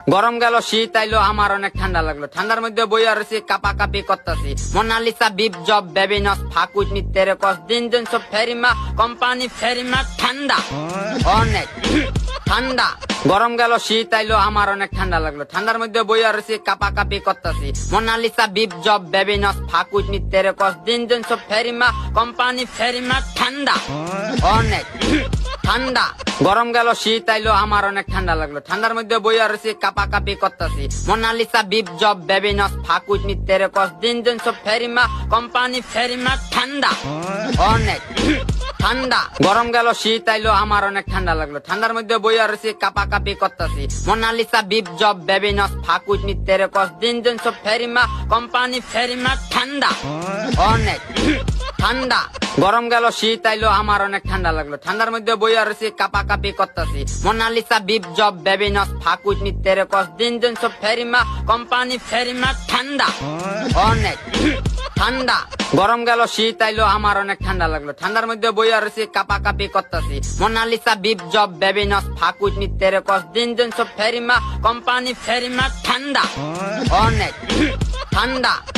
গরম গেল শীত আইলো আমার অনেক ঠান্ডা লাগলো ঠান্ডার মধ্যে বইয়া রয়েছি কাপাকাপি করতেছি মোনালিসা বিপ জব বেবিনস ফাকুট নিত্যের কস দিন দিন সব ফেরিমা কোম্পানি ফেরিমা ঠান্ডা অনেক ঠান্ডা গরম গেল শীত আইলো আমার অনেক ঠান্ডা লাগলো ঠান্ডার মধ্যে বইয়া রয়েছি কাপাকাপি করতেছি মোনালিসা বিপ জব বেবিনস ফাকুট নিত্যের কস দিন দিন সব ফেরিমা কোম্পানি ফেরিমা ঠান্ডা অনেক ঠান্ডা গরম গেল শীত আইলো আমার অনেক ঠান্ডা লাগলো ঠান্ডার মধ্যে বইয়া রয়েছি কাপাকাপি করতেছি মোনালিসা বিপ জব বেবিনস ফাকুট নিত্যের কস দিন দিন সব ফেরিমা কোম্পানি ফেরিমা ঠান্ডা অনেক ঠান্ডা গরম গেল শীত আইলো আমার অনেক ঠান্ডা লাগলো ঠান্ডার মধ্যে বইয়া রয়েছি কাপাকাপি করতেছি মোনালিসা বিপ জব বেবিনস ফাকুট নিত্যের কস দিন দিন সব ফেরিমা কোম্পানি ফেরিমা ঠান্ডা অনেক ঠান্ডা গরম গেল শীত আইলো আমার অনেক ঠান্ডা লাগলো ঠান্ডার মধ্যে বইয়া রয়েছি কাপাকাপি করতেছি মোনালিসা বিপ জব বেবিনস ফাকুট নিত্যের কস দিন দিন সব ফেরিমা কোম্পানি ফেরিমা ঠান্ডা অনেক ঠান্ডা গরম গেল শীত আইলো আমার অনেক ঠান্ডা লাগলো ঠান্ডার মধ্যে বইয়া রয়েছি কাপাকাপি করতেছি মোনালিসা বিপ জব বেবিনস ফাকুট নিত্যের কস দিন দিন সব ফেরিমা কোম্পানি ফেরিমা ঠান্ডা অনেক ঠান্ডা